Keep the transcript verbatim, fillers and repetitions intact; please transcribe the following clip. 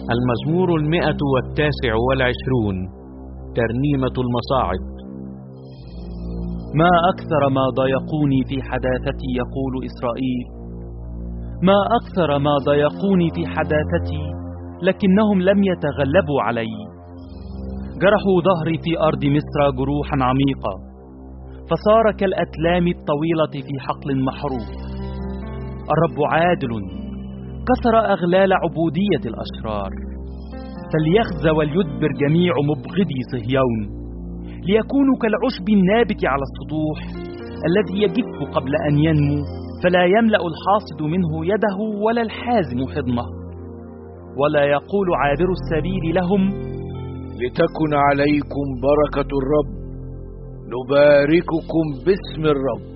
المزمور المئة والتاسع والعشرون. ترنيمة المصاعد. ما أكثر ما ضايقوني في حداثتي، يقول إسرائيل. ما أكثر ما ضايقوني في حداثتي، لكنهم لم يتغلبوا علي. جرحوا ظهري في أرض مصر جروحا عميقة، فصار كالأتلام الطويلة في حقل محروق. الرب عادل، كسر أغلال عبودية الأشرار. فليخزى وليدبر جميع مبغضي صهيون، ليكونوا كالعشب النابت على السطوح الذي يجف قبل أن ينمو، فلا يملأ الحاصد منه يده ولا الحازم حضنه. ولا يقول عابر السبيل لهم: لتكن عليكم بركة الرب، نبارككم باسم الرب.